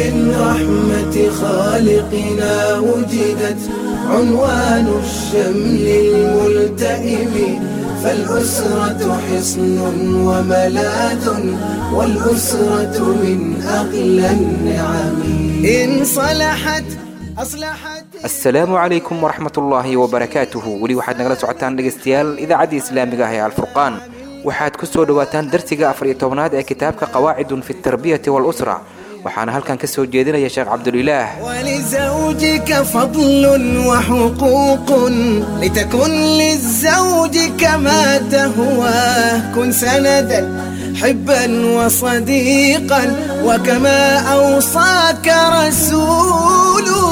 من رحمة خالقنا وجدت عنوان الشمل الملتئم، فالأسرة حصن وملاذ، والأسرة من أغلى النعم. إن صلحت أصلحت. السلام عليكم ورحمة الله وبركاته. ولي waxaad nagala socotaan dhageystayaal idaacadda islaamiga ah ee Al-Furqaan. waxaad ku soo dhawaataan darsiga 14aad ee kitaabka Qawaa'idun fi at-Tarbiyati wal-Usra. waxaana halkan ka soo jeedinaya Sheekh Abdulillah. ولزوجك فضل وحقوق لتكن للزوج كما تهواه، كن سندا حبا وصديقا وكما أوصاك رسوله.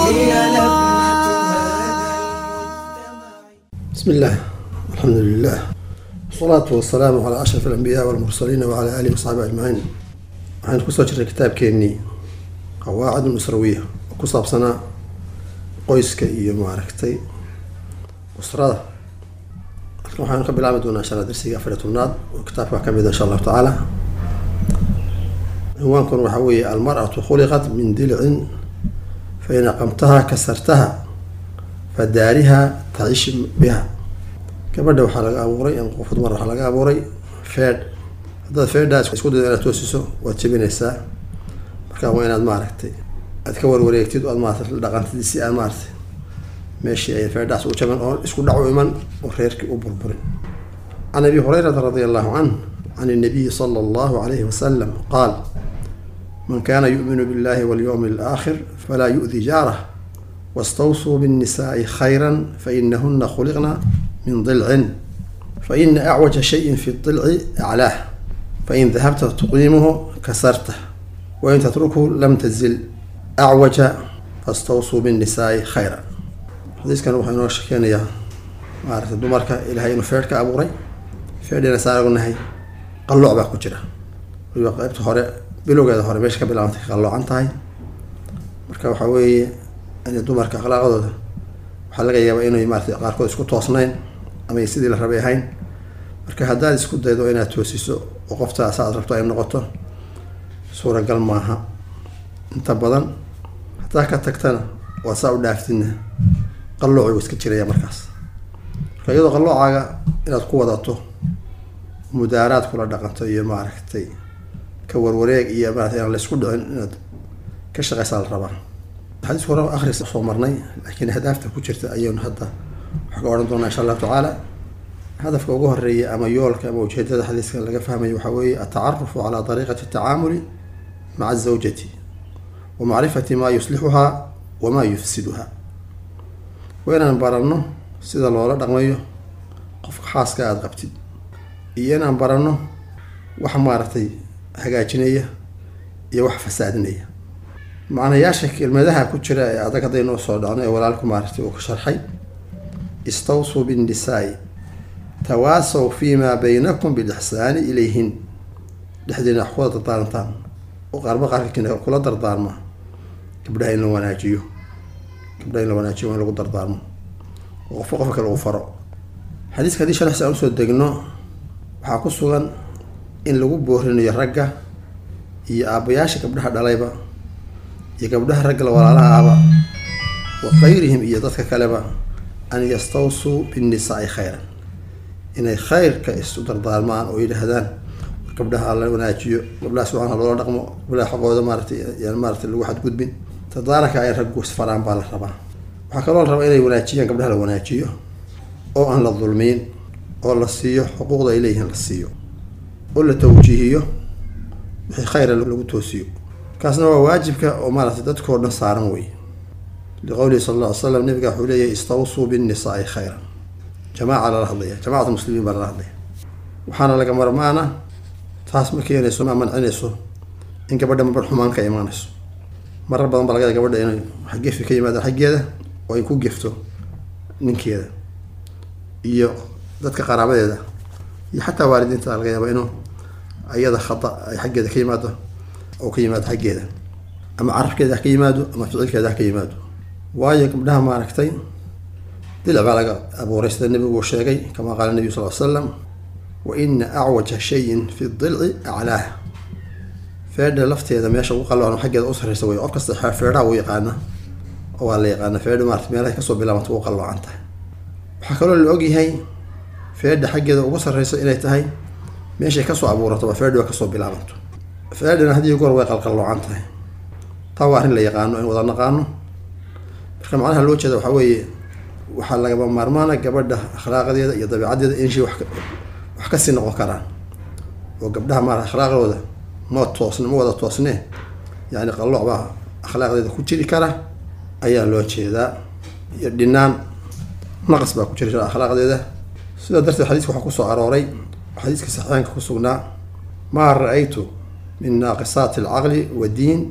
بسم الله الحمد لله والصلاة والسلام على أشرف الأنبياء والمرسلين وعلى آله وصحبه أجمعين. waxaan ku soo jiray kitaabkeennii qawaacid usrawiya oo ku saabsanaa qoyska iyo maaragtay usrada. halkan waxaan ka bilaabi doonaa insha Allah darsiga 14aad oo kitaabka ka mid ah insha Allah taala. cinwaankuna waxa weeye almar'atu khuliqat min dil'in fa in aqamtaha kasartaha fadaariha ta'ish biha. gabadha waxaa laga abuuray in qof dumar waxaa laga abuuray feedh. haddaad feedhaas isku daydo inaad toosiso waad jabinaysaa. markaa waa inaad maaragtay aad ka warwareegtid oo aad maaragtay la dhaqantid si aan maaragtay meeshii ay feedhaas u jaban oo isku dhac u iman oo reerkii u burburin. عن أبي هريرة رضي الله عنه عن النبي صلى الله عليه وسلم قال: من كان يؤمن بالله واليوم الآخر فلا يؤذي جاره، واستوصوا بالنساء خيرا فإنهن خلقن من ضلع، فإن أعوج شيء في الضلع أعلاه، فإن ذهبت تقيمه كسرته، وإن تتركه لم تزل أعوج، فاستوصوا بالنساء خيرا. حديث كان وحنا شكينا يا معرفة دمرك إلى هاي نفرك أبوري فعلنا سارقنا هاي قلوا عباك وجرا ويقابت هراء بلوجا هراء بيش قبل أن تقلوا عن تاي مركب حوي أن دمرك أخلاق هذا وحلقة يبقى إنه يمارس قاركود يسكت واصنين أما يسيد الربيع هين مركب هذا يسكت ده إنه توسيسو وقفت أساعد ربطه أي نقطة صورة قل معها أنت بدن حتى كتكتنا وصاو دافتنا قلوا عيوس كتير يا مركز فيضغ الله على إلى القوة ذاته مدارات كل دقنته هي معركتي كور وريق هي مثلا الاسكود إن كشغل سال الربع. الحديث هو آخر صومرني لكن هدفته كتير أيون هذا حقول دونا إن شاء الله تعالى. هدف وجوه الرئي أما يول كما وجهت هذا الحديث كان لقى فهم يحوي التعرف على طريقة التعامل مع الزوجة ومعرفة ما يصلحها وما يفسدها. وين نبرنه sida loola dhaqmayo qofka xaaska aad qabtid iyo inaan barano wax maartay hagaajinaya iyo wax fasaadinaya. macnayaasha kelmadaha ku jira ee adag haday noo soo dhacno ee walaalku maartay uu ka sharxay istawsu bin nisaa tawaasaw fima baynakum bil ihsan ilayhin dhaxdina xaqooda taantaan oo qarba qarkina kula dardaarma gabdhaha in la wanaajiyo in lagu dardaarmo وقفك الغفراء. حديث كذي شرح سأمسو الدجنو وحاكسوغان إن لغو بوهرين يرجع يأبياش كبدها دلايبا يكبدها رجل ولا لعبا وغيرهم يدتك كلبا أن يستوصوا بالنساء خيرا. إن خير كاستدر ضالمان وإلى هذان كبدها الله وناجيو قبل سبحان الله رقم ولا حقوق مارتي يعني مارتي الواحد قدبين تدارك على رجوس فرام بالربا. waxaa kaloo la rabaa inay wanaajiyaan gabdhaha la wanaajiyo oo aan la dulmiin oo la siiyo xuquuqda ay leeyihiin la siiyo oo la tawjiihiyo wixii khayr lagu toosiyo. kaasna waa waajibka oo maaragtay dadkoo dhan saaran wey. liqowli sallallahu alayhi wasallam nabiga wuxuu leeyahay istawsuu bin nisaa khayran. jamaaca la hadlaya jamaacada muslimiin baa la hadlaya. waxaana laga marmaana taas ma keenayso ma mancinayso in gabadha mar xumaan ka imaanayso. marar badan baa laga yaabaa gabadha inay xageefi ka yimaado xaggeeda oo ay ku gifto ninkeeda iyo dadka qaraabadeeda iyo xataa waalidiinta laga yaabaa inuu ayada khata ay xaggeeda ka yimaado oo ka yimaado xaggeeda ama carabkeeda ka yimaado ama ficilkeeda ka yimaado. waayo gabdhaha maaragtay دلع على أبو ريس النبي وشيغي كما قال النبي صلى الله عليه وسلم وإن أعوج شيء في الضلع أعلاه feedha lafteeda meesha ugu qaloocan xaggeeda u sarreysa way qof kasta feedhaha uu yaqaana oo waa la yaqaana feedha maarata meelahay kasoo bilaabanta ugu qaloocan tahay. waxaa kaloo la ogyahay feedha xaggeeda ugu sarreysa inay tahay meeshay kasoo abuuranto waa feedha kasoo bilaabanto. feedhana haddii goor way qalqalloocan tahay. taa waa arrin la yaqaano in wada naqaano. marka macnaha loo jeeda waxaa weeye waxaa lagama maarmaana gabadha akhlaaqadeeda iyo dabiicadeeda in shay wax kasii noqon karaan oo gabdhaha maarata akhlaaqdooda ma wada toosne yani qalooc baa akhlaaqdeeda ku jiri kara ayaa loo jeedaa iyo dhinaan naqas baa ku jiri kara akhlaaqdeeda. sidaa darteed xadiiska waxaa kusoo arooray xadiiska saxiixaanka ku sugnaa maa ra-aytu min naaqisaati alcaqli wadiin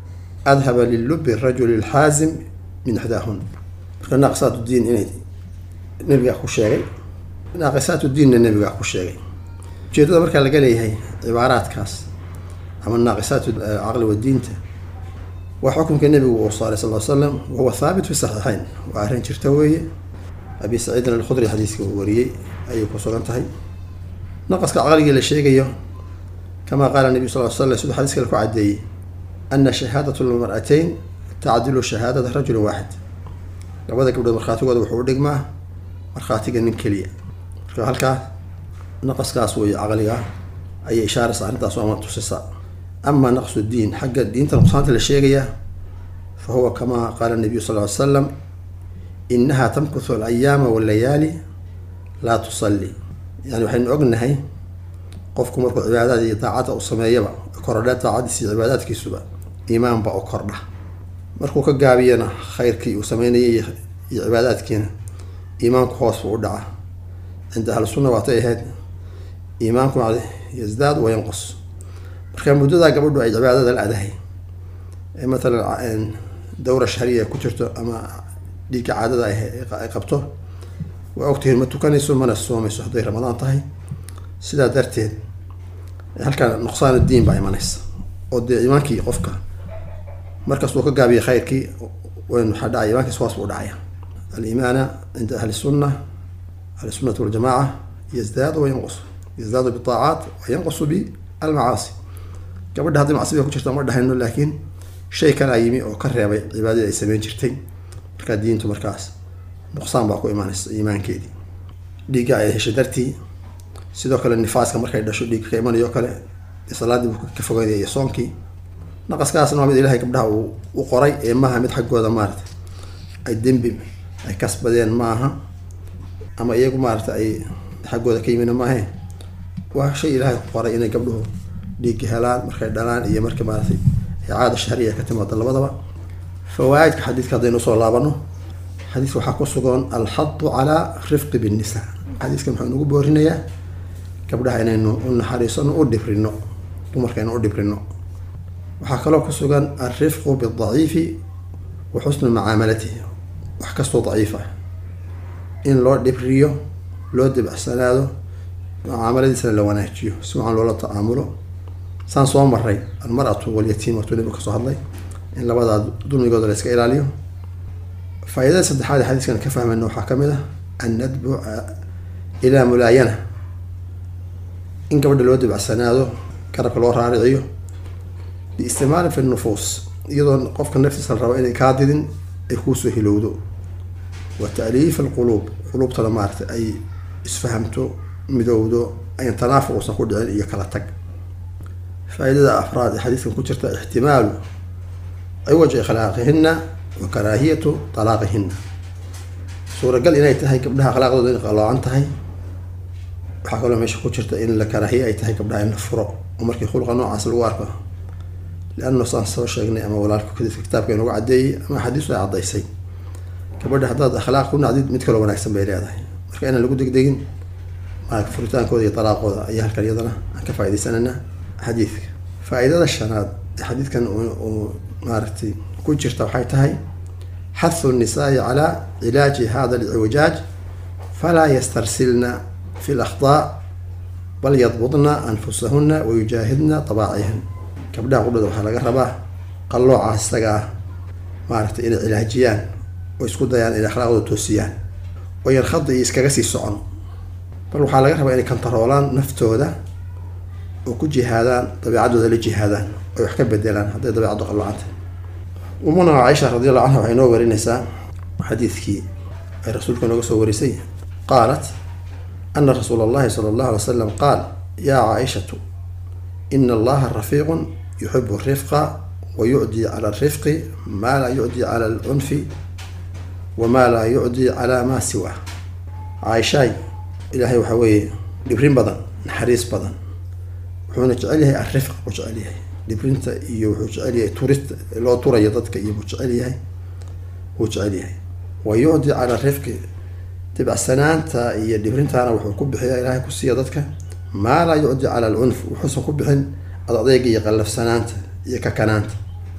adhaba lilubi rajuli alxaazim min ixdaahun. marka naaqisaat diin inay nabigaa ku sheegay, naaqisaat diinna nabigaa ku sheegay. ujeedada markaa laga leeyahay cibaaraadkaas ama naaqisaat caqli wadiinta waa xukunka nabigu uu saaray sal slam wahuwa thaabit fi saxiixayn. waa arrin jirta weeye abi saciidin alkhudri xadiiska uu wariyey ayay ku sugan tahay. naqaska caqligii la sheegayo kamaa qaala nabiyu sal slam siduu xadiis kale ku caddeeyey ana shahaadat lmar'atayn tacdilu shahaadata rajulin waaxid. labada gabdhood markhaatigooda wuxuu u dhigmaa markhaatiga nin keliya. marka halkaa naqaskaas wey caqliga ayay ishaaraysa arrintaas ama tusisa. ama naqsu diin xagga diinta nuqsaanta la sheegaya fa huwa kamaa qaala nabiyu sal ly slam inaha tamkuthu alayaama wallayaali laa tusalli. yani waxaynu ognahay qofku markuu cibaadada iyo daacadda u sameeyaba korodha daacadiisa iyo cibaadaadkiisuba iimaanba u kordha. markuu ka gaabiyana khayrkii uu sameynayay iyo cibaadaadkiina iimaanku hoos buu u dhaca. cinda ahli sunna waatay ahayd iimaanku yasdaad wa yanqus. marka muddadaa gabadhu ay cibaadada la-dahay ee matalan dawra shahriya ku jirto ama dhiigga caadada ay qabto waa ogtihiin ma tukanayso mana soomayso hadday ramadaan tahay. sidaa darteed halkan nuqsaan diin baa imanaysa oo dee iimaankii qofka markastuu ka gaabiya khayrkii wayn waxaa dhacaya iimaankiis hoos buu dhacaya. aliimaana cinda ahli sunna ahli sunnati waljamaaca yazdaadu wa yanqus, yazdaadu bitaacaat wa yanqusu bialmacaasi. gabadha haddii macsibiga ku jirta ma dhahayno laakiin shay kalaa yimi oo ka reebay cibaadadii ay sameyn jirtay. markaa diintu markaas nuqsaan baa ku imaanaysa iimaankeedii. dhiigga ay heshay dartii sidoo kale nifaaska markay dhasho dhiigga ka imanayo kale salaadii buu ka fogeynaya iyo soonkii. naqaskaasna waa mid ilaahay gabdhaha u qoray ee maaha mid xaggooda maarata ay dembi ay kasbadeen maaha ama iyagu maarata ay xaggooda ka yimina maahe. waa shay ilaahay ku qoray inay gabdhuhu dhiigga helaan markay dhalaan iyo markii maaratay caada shahriya ka timaada labadaba. fawaaidka xadiiska haddaynu usoo laabano xadiiska waxaa ku sugan alxadu calaa rifqi binnisa. xadiiskan wuxuu nagu boorinayaa gabdhaha inaynu u naxariisano u dhibrino, dumarka aynu u dhibrino. waxaa kaloo ku sugan alrifqu bidaciifi wa xusnu mucaamalatihi. wax kastoo daciif ah in loo dhibriyo, loo dibacsanaado, mucaamaladiisana la wanaajiyo, si wacan loola tacaamulo. saan soo maray almar'atu walyatiim wartuu nabigu kasoo hadlay in labadaa dulmigooda la iska ilaaliyo. faa-idada saddexaad ee xadiiskan ka fahmayna waxaa ka mid ah annadbu ilaa mulaayana, in gabadha loo dibacsanaado, garabka loo raariciyo biistimaalin fi nufuus, iyadoo qofka naftiisa la rabo inay kaa didin ay kuusoo hilowdo. wa ta'liif alquluub, quluubtana maarata ay isfahamto, midowdo, ayan tanaafuq uusan ku dhicin iyo kala tag. faa-idada afraad ee xadiiskan ku jirta ixtimaalu ciwaj akhlaaqihina wa karaahiyatu talaaqihina. suuragal inay tahay gabdhaha akhlaaqdooda in qaloocan tahay. waxaa kaloo meesha ku jirta in la karaahiye ay tahay gabdhaha in la furo oo markii khulqa noocaas lagu arko. lianno saan soo sheegnay ama walaalka kadiska kitaabka inagu caddeeyey ama axaadiistu ay caddaysay gabadha haddaad akhlaaq ku nacdid mid kaloo wanaagsan bay leedahay. marka inaan lagu degdegin maarata furitaankooda iyo talaaqooda ayaa halkan iyadana aan ka faaidaysanayna xadiidka. faa-idada shanaad ee xadiidkan uu maaragtay ku jirta waxay tahay xathu nnisaai calaa cilaaji hada alciwajaaj falaa yastarsilna fi lakhdaa bal yadbudna anfusahuna wayujaahidna dabaacihin. gabdhaha qudhada waxaa laga rabaa qalloocaas isaga ah maaragtay inay cilaajiyaan oo isku dayaan inay akhlaaqdooda toosiyaan oo yan khadi iyo iskaga sii socon. bal waxaa laga rabaa inay kantaroolaan naftooda oo ku jihaadaan dabiicaddooda la jihaadaan ويحكي بدلان هذا ده بعض الله عنه. ومنى عائشة رضي الله عنها وحين نور النساء حديث كي الرسول كان يقول ورسي قالت أن رسول الله صلى الله عليه وسلم قال يا عائشة إن الله رفيق يحب الرفق ويعدي على الرفق ما لا يعدي على العنف وما لا يعدي على ما سواه. عائشة إلهي وحوي دبرين بدن نحريس بدن وحنا جعليه الرفق وجعليه دبرينتا iyo وجعليه تورست لو توري dadka iyo وجعليه وجعليه ويعدي على الرفق تبع سنانتا iyo دبرينتانا wuxuu ku bixiyaa ilaahay ku siiya dadka ما لا يعدي على العنف وحسن ku bixin adayga iyo qalaf sanaanta iyo ka kanaanta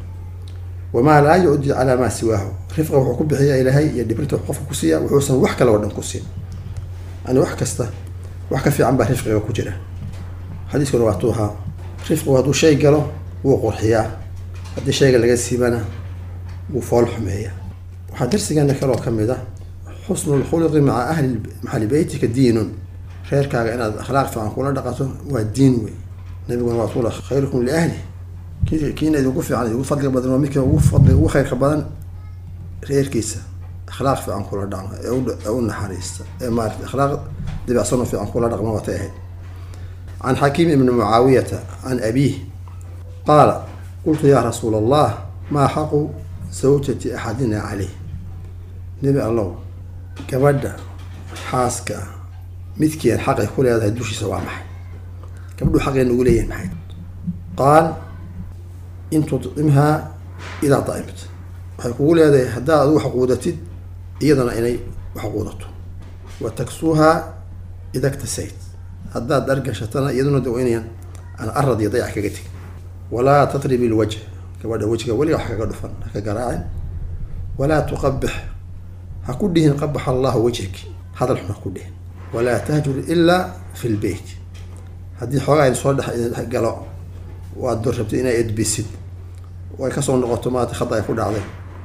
وما لا يعدي على ما سواه رفق wuxuu ku bixiyaa ilaahay iyo dibrinta qofka ku siiya wuxuusan wax kale wadan ku siin أنا wax kasta wax ka fiican baa rifqiga ku jira xadiiskuna waa tuuha rifqigu hadduu shay galo wuu qurxiyaa haddii shayga laga siibana wuu fool xumeeya waxaa darsigeena kaloo ka mid ah xusnu lkhuluqi maca ahli maxali beytika diinun reerkaaga inaad akhlaaq fiican kula dhaqato waa diin wey nabiguna waa tuula khayrukum liahli kiina idinku fiican idinku fadliga badan waa midka ugu khayrka badan reerkiisa أخلاق في عنقول الدعم أو النحريست ما أخلاق دبع صنف في عنقول الدعم وتأهل. عن حكيم بن معاوية عن أبيه قال قلت يا رسول الله ما حق زوجة أحدنا عليه نبي الله كبدا حاسك مثكي الحق يقول هذا الدوشي سواء معي كبدو حق نقول إيه معي قال إن تطعمها إذا طعمت ويقول هذا هدا أدو حقودتي إيضا إني وحقودته وتكسوها إذا اكتسيت هدا درجة شتنا إيضا دوينيا أنا أرد يضيع كجتك ولا تطرب الوجه كبدا وجهك ولا حق دفن كجراع ولا تقبح هكودهن قبح الله وجهك هذا الحنا كودهن ولا تهجر إلا في البيت هذه حاجة صالح قالوا والدرجة إنها يدبسد ويكسر نقطة ما تخطأ يفود عليه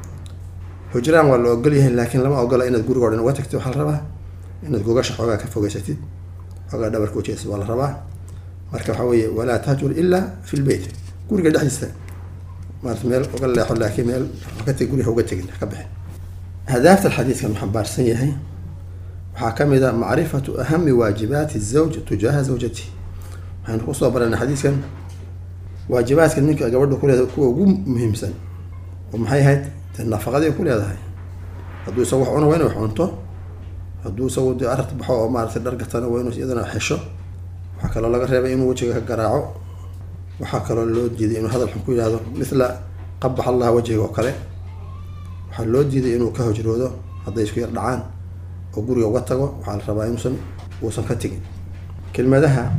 هجران ولا أقوليه لكن لما أقول إن تقول قرن وتكتب حال ربع إن تقول شق حاجة كفوق ستين حاجة دبر كوتشيس ولا ربع مركب حوي ولا تهجر إلا في البيت قول قد حسن ما تميل وقال لا حلا كميل وقت يقول هو قد تقول كبح هدف الحديث كان محبار سيء وحكم إذا معرفة أهم واجبات الزوج تجاه زوجته هنقص برا الحديث كان واجبات كنك أجبر كل كوا مهم سن ومحي هاد النفقة دي كل هذا هاي هدو يسوي حونه وين وحنته هدو يسوي دي أرت بحوا ما أرت درجة ثانية وين إذا حشة وحكى له لقى ربع إنه وجهه جراعه وحكى له اللود جدي إنه هذا الحكومة هذا مثل قبح الله وجهه وكله وحلود جدي إنه كهجر هذا هذا يسوي دعان وقول يوقته وحال ربع إنسان وصل كتير كلمة ده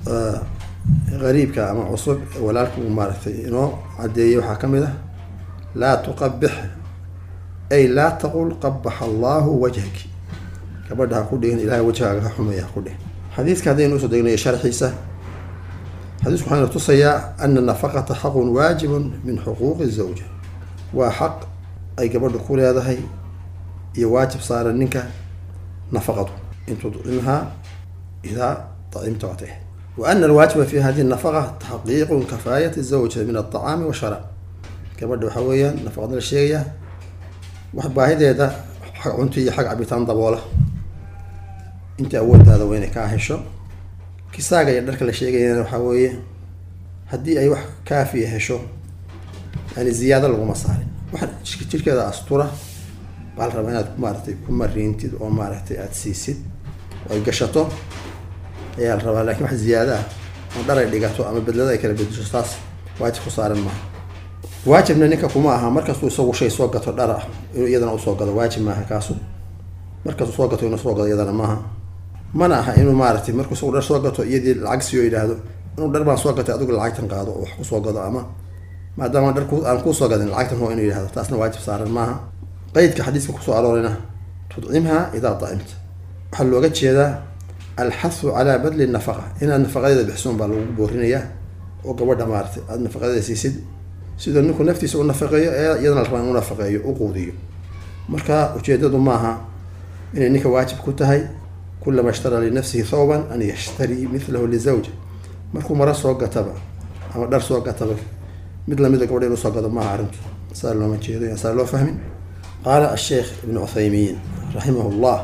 غريب كأما عصب ولا لكم مارثي إنه عدي وحكم ده لا تقبح أي لا تقول قبح الله وجهك كبردها كودين إلى وجهك حمية كودين حديث كذا نوصل دينا شرح حسه حديث سبحانه تصيا أن النفقة حق واجب من حقوق الزوجة وحق أي كبرد كل هذا هي يواجب صار منك نفقته إن تطعمها إذا طعمت وعطيه وأن الواجب في هذه النفقة تحقيق كفاية الزوجة من الطعام والشراب كبرد حويا نفقنا الشيء وحباهي هذا حق عنتي حق عبيتان ضبوله أنت أول هذا وينك عايشة كساقة يدرك الشيء يعني حويا هدي أي واحد كافي هشو يعني زيادة للمصاري واحد كتير كذا أسطورة بعد ربنا مارتي كم مرين تد أو مارتي أتسيسد ويقشطه يا الربا لكن واحد زيادة مقدر يلقاه أما بدل ذلك اللي بدوش استاس واحد خسارة ما واجب إنك كماها مركز يسوي شيء سوقته درا يدنا سوقته واجب معها كاسو مركز سوقته ينسوقه يدنا معها منعها إنه مارتي مركز سوقته يدي العكس يو هذا إنه دربان سوقته أدوك العكتن قاعده وحكو سوقته أما ما دام دركو أنا كو سوقته العكتن هو إنه هذا تاسنا واجب صار معها قيد كحديث كسو أرورنا تطعمها إذا طعمت حل وقت هذا الحث على بذل النفقة هنا النفقة إذا بحسون بالبورينية وقبضها مارتي النفقة إذا سيد نكون نفتي سوى النفقة يدنا الرمان نفقة وقودية مركا وجدوا معها إن إنك واجب كنتهاي كلما اشترى لنفسه ثوبا أن يشتري مثله لزوجه مركو مرة سوق تبع أما در سوق تبع مثل ماذا قبل إنه سقط ما عرفت صار له مجيء صار له فهم. قال الشيخ ابن عثيمين رحمه الله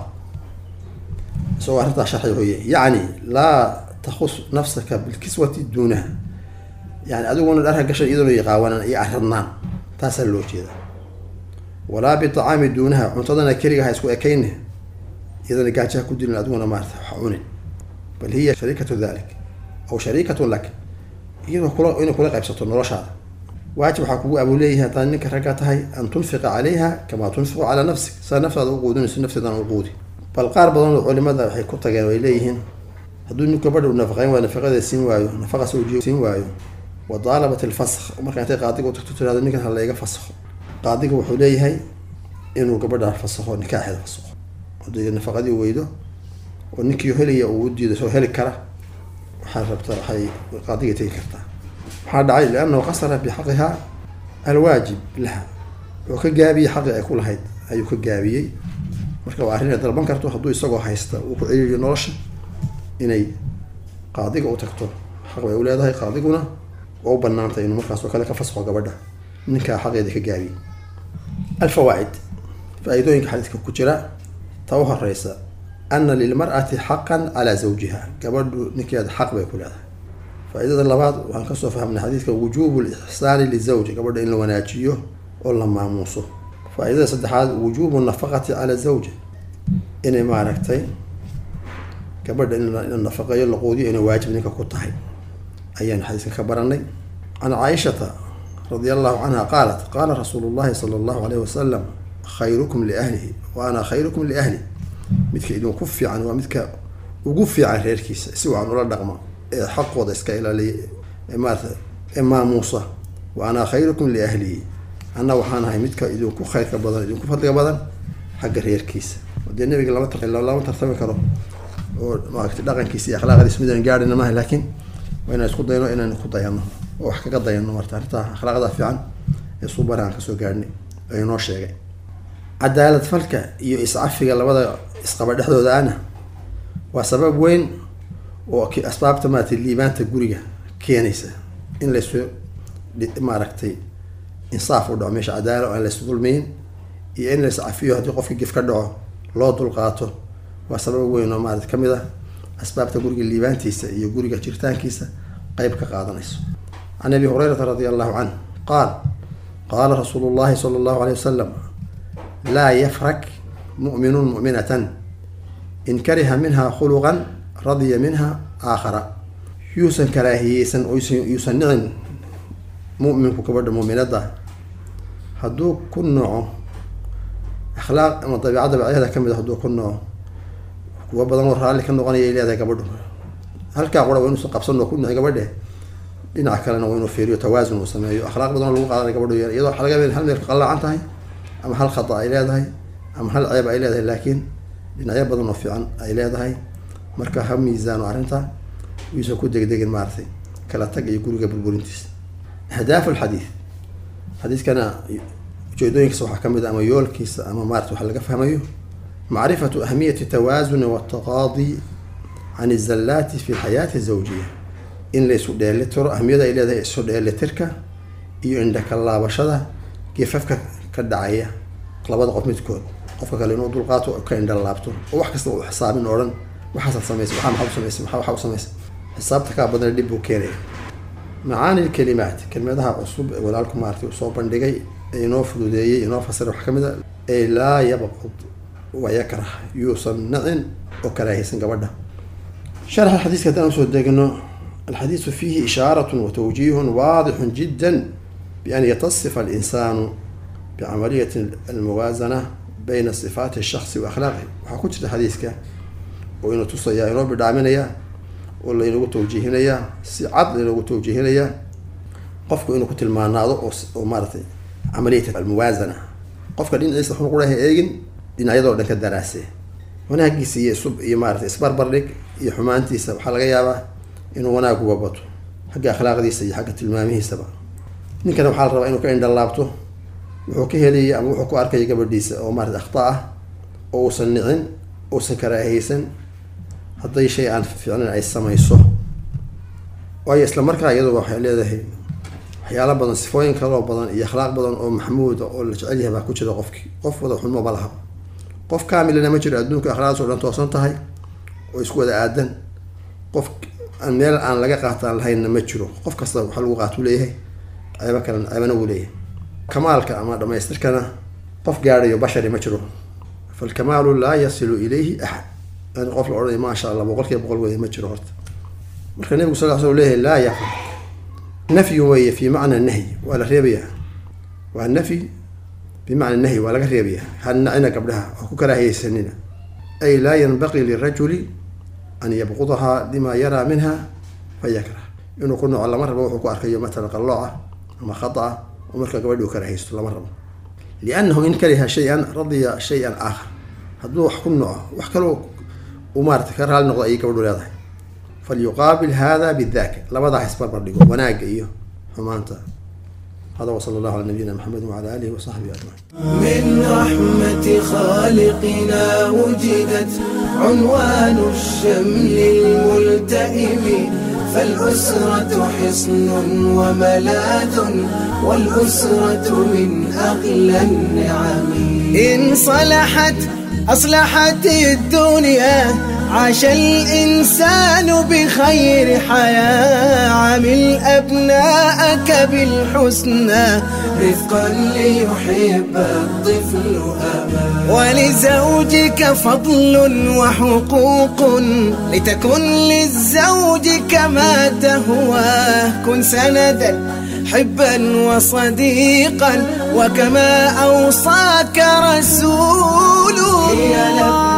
سواء هذا شرحه يعني لا تخص نفسك بالكسوة دونها يعني أدون الأرها قشر إذن يقاونا يعرضنا تاسلوا كذا ولا بطعام دونها منتظرنا كريها يسكو أكينه إذا قاعدة كدين الأدون ما حعون بل هي شريكة ذلك أو شريكة لك إنه كل قيبسة النرشاد واجب حقوق أبو ليها تانك رقاتها أن تنفق عليها كما تنفق على نفسك سنفق وقودون سنفق ذا وقودي فالقارب ظن العلماء ذا حيكون تجانوا إليهن هدول نكبروا النفقين ونفقة السين وايو نفقة سوجي سين وايو وطالبة الفسخ وما كانت قاضيك وتكتب هذا النكاح هلا يجا فسخ قاضيك وحوليها إنه كبر الفسخ ونكاح هذا فسخ هدول النفقة دي ويده والنكي هلي ودي ده سو هلي كره وحربت حي قاضية تيكرتها هذا عيل لأنه قصر بحقها الواجب لها وكجابي حق يكون هيد أي كجابي marka waa arrin dalban karto hadduu isagoo haysta uu ku celiyo nolosha inay qaadiga u tagto xaq way u leedahay qaadiguna oo u banaantay inuu markaas oo kale ka fasaxo gabadha ninka xaqeeda ka gaabi الفوائد فائدooyinka xadiiska ku jira taw horeysa anna lil mar'ati haqqan ala zawjiha gabadhu ninkeeda xaq bay ku leedahay faa'iidada labaad waxaan ka soo fahamnay xadiiska wujubul ihsan li zawji gabadha in la wanaajiyo oo la maamuuso فإذا صدحات وجوب النفقة على الزوجة إن ما ركتي كبر إن النفقة يلقودي إنه واجب إنك كتحي أيان حديث خبرني عن عائشة رضي الله عنها قالت قال رسول الله صلى الله عليه وسلم خيركم لأهله وأنا خيركم لأهلي مثل إنه كفي عن ومثل وقفي عن غيركيس سوى عن ولا دغمة حق وضع إسكايلا لي إما موسى وأنا خيركم لأهلي أنا وحنا هاي متك إذا كو خير كبدن إذا كو فضل كبدن حق غير كيس ودي النبي لما ترتمي كرو وما دقن كيس أخلاق هذه سميدنا قاعدين ما لكن وين اسكت دينو إن نخط دينو وحكي قد دينو مرتاح أخلاق ذا فعلا يصوب عن كسو قاعدني أي نوع شيء عدالة فلك يسعف في قلبه إسقاط حدود أنا وسبب وين وأسباب تمات اللي بانت الجورية كيانيسة إن ليس ما ركتي إنصاف ودعو مش عدالة وأن ليس ظلمين إن ليس عفيه هدي قف كيف كدعو لا طلقاته وسبب وين ما رد كم أسباب تقول اللي بانتيسة يقول كتيرتان كيسة قيب كقاضنيس عن أبي هريرة رضي الله عنه قال رسول الله صلى الله عليه وسلم لا يفرك مؤمن مؤمنة إن كره منها خلقا رضي منها آخر يوسن كراهيسا يسنعن مؤمن كبر مؤمنة هدو كل نوع أخلاق من طبيعة بعيدة كم هدو كل نوع وبدن الرجال كانوا غني إلى ذاك كبر هل كعورة وينو سقبصنا كل نوع كبر إن أكلنا وينو فيريو توازن وسمايو أخلاق بدن الوقت على كبر يضع حلقة بين هل نقل عنها أم هل خطأ إلى ذا أم هل عيب إلى ذا لكن إن عيب بدن في عن إلى ذا مركها هم ميزان وعرنتا ويسكت دق المارثي كلا تجي يقول قبل بولنتيس أهداف الحديث كان جيدونك صح كم أما يولكيس أما مارت وحلقة فهميه معرفة أهمية التوازن والتغاضي عن الزلات في الحياة الزوجية إن ليس دلتر أهمية إلى ذا السود دلترك عندك الله بشرة كيف فك كدعية قلبات قطمة كود قفك لأنه دلقاته كأن دلابته وحكس حساب نورن وحصل سميس وحاول سميس حسابتك بدل الدب وكيري معاني الكلمات كلماتها عصب ولا لكم مارتي وصوب بندقي ينوف لدي ينوف فسر وحكمة أي لا يبغض ويكره يصنع وكراهي سنقبضه شرح الحديث كتاب سودك إنه الحديث فيه إشارة وتوجيه واضح جدا بأن يتصف الإنسان بعملية الموازنة بين صفات الشخص وأخلاقه وحكوت الحديث وإنه تصيا ينوب بدعمنا ولا ينوب توجيهنا سعد ينوب توجيهنا قفك إنه كنت المعنى ومارتي عملية الموازنة قفك إنه ليس حنقوله إيجن إن أيضا لك الدراسة هناك جسية سب إمارة إسبار برلك يحمانتي سب حلقة يابا إنه هناك وبطه حق أخلاق دي سي حق تلمامه سبا نكنا بحال ربا إنه كان دلابته وحكيه لي أو حكو أركي قبل ديس أو مارة أخطاء أو صنعن أو سكراهيسن هذا شيء عن فعلا عيسى ما يصه ويسلم مركا يدو وحي لهذه waxyaalo badan sifooyin kaloo badan iyo akhlaaq badan oo maxmuud oo la jecel yahay baa ku jira qofkii qof wada xunmo ma laha qof kaamilana ma jiro adduunka akhlaaqdiis oo dhan toosan tahay oo isku wada aadan qof meel aan laga qaataan lahaynna ma jiro qof kasta waxa lagu qaatuu leeyahay ceebo kalena ceebana wuu leeyahay kamaalka ama dhamaystirkana qof gaadhayo bashari ma jiro falkamaalu laa yasilu ilayhi axad yani qof la odhanay maasha allah boqolkiiba boqol weeye ma jiro horta marka nabigu sal sl leeyahay laa yaqul nafyi weeye fi macna nahyi waa la reebayaa waa nafyi bimacna nahyi waa laga reebayaa hanacina gabdhaha oo ku karaahiyeysanina ay laa yanbaqii lirajuli an yabqudaha lima yaraa minha fayakrah inuu ku noco lama rabo wuxuu ku arkayo matalan qallooca ama khata'a oo marka gabadhi u karaahiyeysto lama rabo liannahu in kariha shay-an radiya shay-an aakhar hadduu wax ku noco wax kaloo uu maarata ka raali noqdo ayay gabadhu leedahay falyuqaabil hada bidaaka labadaa isbarbar dhigo wanaagga iyo xumaanta هذا وصلى الله على نبينا محمد وعلى آله وصحبه أجمعين. من رحمة خالقنا وجدت عنوان الشمل الملتئم فالأسرة حصن وملاذ والأسرة من أغلى النعم إن صلحت أصلحت الدنيا عاش الإنسان بخير حياة عامل أبناءك بالحسنى رفقا ليحب الطفل أبا ولزوجك فضل وحقوق لتكن للزوج كما تهواه كن سندا حبا وصديقا وكما أوصاك رسوله